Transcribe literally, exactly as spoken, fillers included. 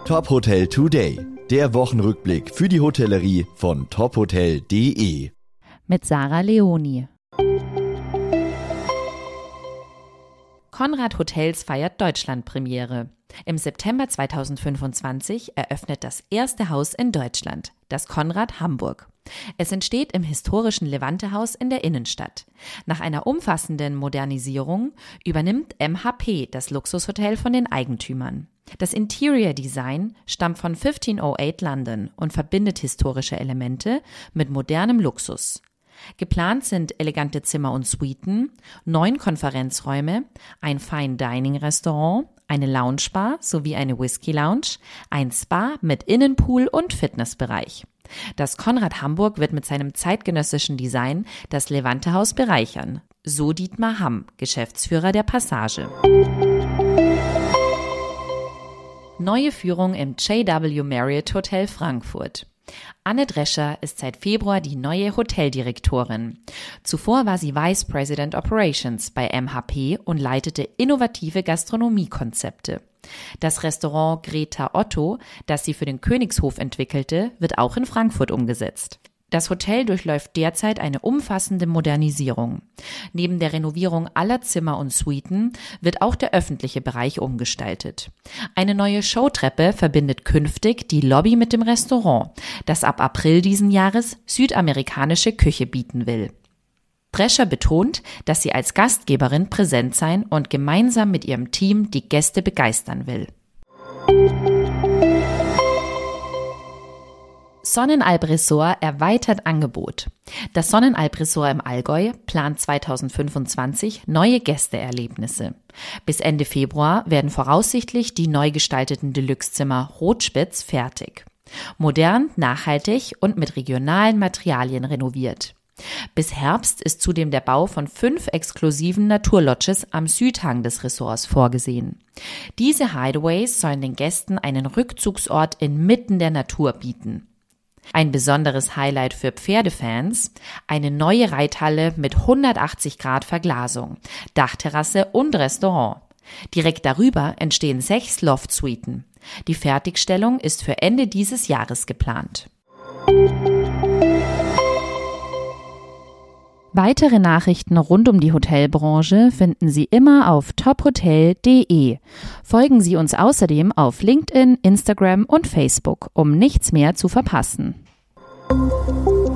Top Hotel Today, der Wochenrückblick für die Hotellerie von top hotel punkt de. Mit Sarah Leoni. Conrad Hotels feiert Deutschlandpremiere. Im September zweitausendfünfundzwanzig eröffnet das erste Haus in Deutschland, das Conrad Hamburg. Es entsteht im historischen Levante-Haus in der Innenstadt. Nach einer umfassenden Modernisierung übernimmt M H P das Luxushotel von den Eigentümern. Das Interior Design stammt von fünfzehnhundertacht London und verbindet historische Elemente mit modernem Luxus. Geplant sind elegante Zimmer und Suiten, neun Konferenzräume, ein Fine-Dining-Restaurant, eine Loungebar sowie eine Whisky-Lounge, ein Spa mit Innenpool und Fitnessbereich. Das Conrad Hamburg wird mit seinem zeitgenössischen Design das Levante-Haus bereichern, so Dietmar Hamm, Geschäftsführer der Passage. Neue Führung im J W Marriott Hotel Frankfurt. Anne Drescher ist seit Februar die neue Hoteldirektorin. Zuvor war sie Vice President Operations bei M H P und leitete innovative Gastronomiekonzepte. Das Restaurant Greta Otto, das sie für den Königshof entwickelte, wird auch in Frankfurt umgesetzt. Das Hotel durchläuft derzeit eine umfassende Modernisierung. Neben der Renovierung aller Zimmer und Suiten wird auch der öffentliche Bereich umgestaltet. Eine neue Showtreppe verbindet künftig die Lobby mit dem Restaurant, das ab April diesen Jahres südamerikanische Küche bieten will. Drescher betont, dass sie als Gastgeberin präsent sein und gemeinsam mit ihrem Team die Gäste begeistern will. Sonnenalp Resort erweitert Angebot. Das Sonnenalp Resort im Allgäu plant zweitausendfünfundzwanzig neue Gästeerlebnisse. Bis Ende Februar werden voraussichtlich die neu gestalteten Deluxe-Zimmer Rotspitz fertig. Modern, nachhaltig und mit regionalen Materialien renoviert. Bis Herbst ist zudem der Bau von fünf exklusiven Naturlodges am Südhang des Ressorts vorgesehen. Diese Hideaways sollen den Gästen einen Rückzugsort inmitten der Natur bieten. Ein besonderes Highlight für Pferdefans, eine neue Reithalle mit hundertachtzig Grad Verglasung, Dachterrasse und Restaurant. Direkt darüber entstehen sechs Loft-Suiten. Die Fertigstellung ist für Ende dieses Jahres geplant. Weitere Nachrichten rund um die Hotelbranche finden Sie immer auf top hotel punkt de. Folgen Sie uns außerdem auf LinkedIn, Instagram und Facebook, um nichts mehr zu verpassen.